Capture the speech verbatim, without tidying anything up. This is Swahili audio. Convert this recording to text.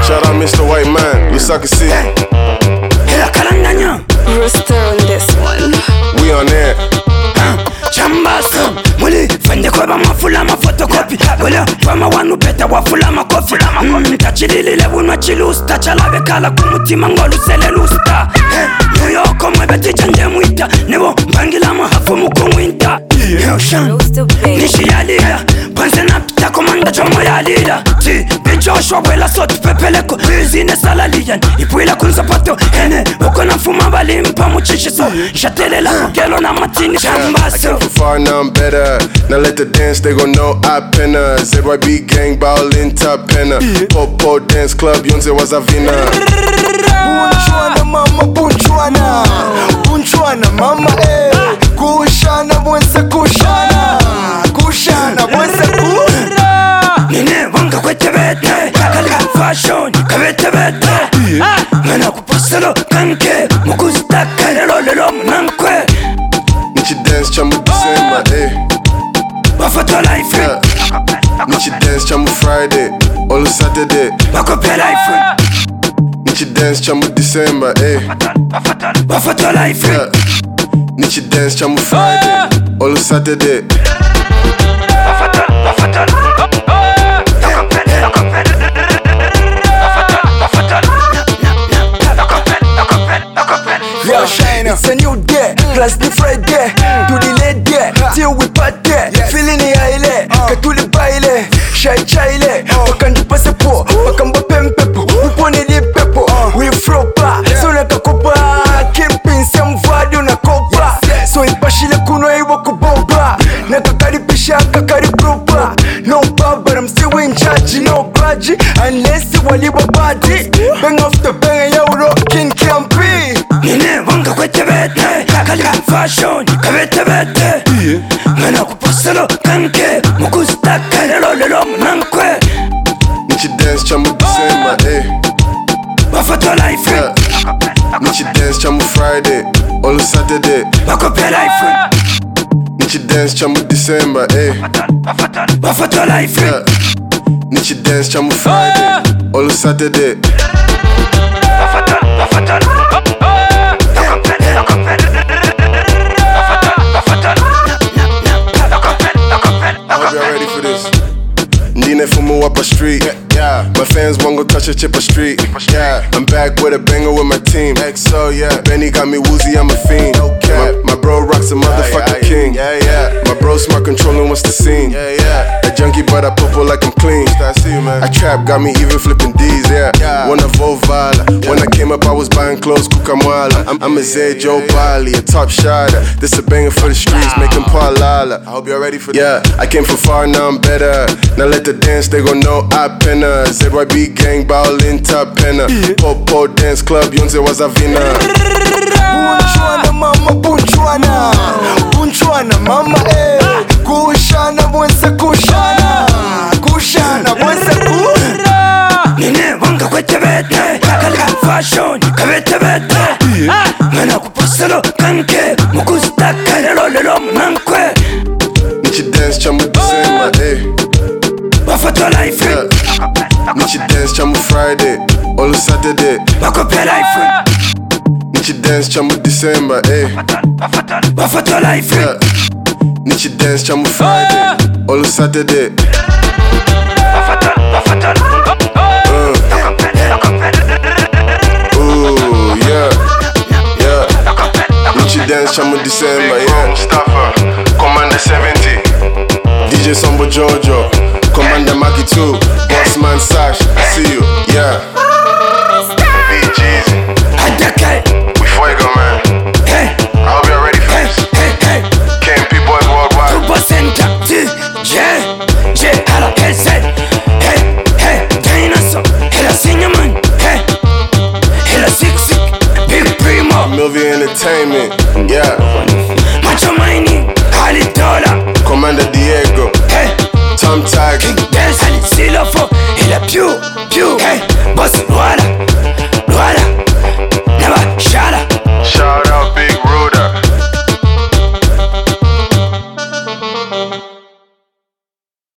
Shout out Mister White Man, you suck a see. Rooster on this one. We on air. Chambaso Muli fende kwa ba mafula ma photocopy Wala kwa ma wanu beta wa fula ma coffee Tachilile wunwa chilusta Chalabe kala kumutima ngolu sele lusta New York mwe beti chanje mwita Nebo mbangila mahafu mkumwinta Yoshan Nishi ya lila Panse na pita komanda chomo ya lila Si bijoshwa wela sotu pepeleko Bizine salaliyan Ipuila kunzapato Hene Uko na fuma bali mpa muchishi so Shatelela Gelo na matini Chambaso I came from far, now I'm better. Now let the dance, they gon' know I penna. Z Y B gang, ballin' top penna. Popo dance club, Yonze was a vina. Bunchwana mama, bunchwana. Bunchwana mama, eh. Kushana, bwense kushana. Kushana, bwense kushana. Nine wanga kwete bete. Kalika fashion, kabete bete. Mana kupasalo kanke. Mukusta karelo lelo mnankwe. Nichi dance, chamu December, eh. Bafoto life, yeah. Nichi dance, chamu Friday, all Saturday. Bakope life, Nichi dance, chamu December, eh. Bafoto life, yeah. Nichi dance, chamu Friday, all Saturday. Bafoto, bafoto. Yo, Shiner, it's a new day, class the Friday. To the late day, till we party. Feeling the aile, katuli baile, shy chile. Wakandi pase po, wakamba pempepo. Upone di pepo, we fropa. So like a copa, kimpin some value na copa. So ipashile kuno iwa kubomba. Nakakari pisha, kakari propa. No power, but I'm still in charge. No budge, unless you wali babadi. Bang off the bang, yo rockin' campy. Nine wanga kwete bete. Kalika fashion, kabete bete. Mana kupasalo kanke. Mukusta karelo lelo mnankwe. Nichi dance, chamu December, eh. Bafoto life, yeah. Nichi dance, chamu Friday, all Saturday. Bakope life, Nichi dance, chamu December, eh. Bafoto life, yeah. Nichi dance, chamu Friday, all Saturday. Bafoto, bafoto. I hope y'all ready for this. Ndine fumu up a street. Yeah, my fans won't go touch a chip a street. Yeah, I'm back with a banger with my team. X O, yeah. Benny got me woozy, I'm a fiend. Okay. My, my bro rocks a motherfucking king. Yeah, yeah. My bro smart controlling what's the scene. Yeah, yeah. A junkie, but I purple like I'm clean. I see you, man. I trap, got me even flipping D's. Yeah. yeah. Wanna Vovala. Yeah. When I came up, I was buying clothes, Kukamwala. I'm, I'm a Zay Joe Bali, a top shotter. This a banger for the streets, make them palala. I hope y'all ready for this. Yeah, I came from far, now I'm better. Now let the dance, they gon' know I penna. Z Y B gang, ballin' top penna. Popo dance club, Yonze was a vina. Bunchwana mama, bunchwana. Bunchwana mama, eh. Kushana, bwense kushana. Kushana, bwense kushana. Nine wanga kwete bete. Kalika fashion, kabete bete. Mana kupasalo kanke. Mukusta karelo lelo mnankwe. Nichi dance, chamu December, eh. Bafoto life, yeah. Nichi dance, chamu Friday, all Saturday. Bakope life, Nichi dance, chamu December, eh. Bafoto life, yeah. Nichi dance, chamu Friday, all Saturday. Bafoto, bafoto. Ooh, yeah, yeah. Nichi dance, chamu December, yeah. Mustafa, Commander seventy. D J Sombo Jojo, Commander Maki two, Bossman Sash, I see you, yeah. B G's, we fuego, man. Hey, I hope y'all ready for hey, this. hey, hey. K M P boys worldwide. Tupo center, T, J, J, hala, S, hey, hey, dinosaur, hela cinnamon, hey, hela six, six, big primo, Milvia Entertainment, yeah. Macho Mining, Hali Dollar, Commander Diego, hey, Tom Tiger.